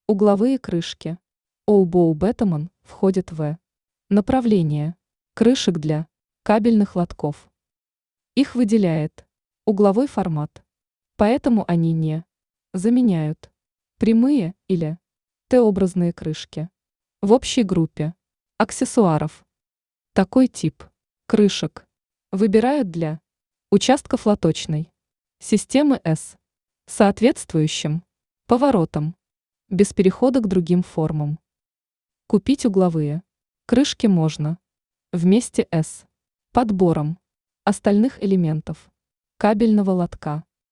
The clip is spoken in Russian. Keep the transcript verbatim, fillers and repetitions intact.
Угловые крышки. Оубоу Бетамон входит в направление крышек для кабельных лотков. Их выделяет угловой формат, поэтому они не заменяют прямые или Т-образные крышки в общей группе аксессуаров. Такой тип крышек выбирают для участков лоточной системы S соответствующим поворотом, без перехода к другим формам. Купить угловые крышки можно вместе с подбором остальных элементов кабельного лотка.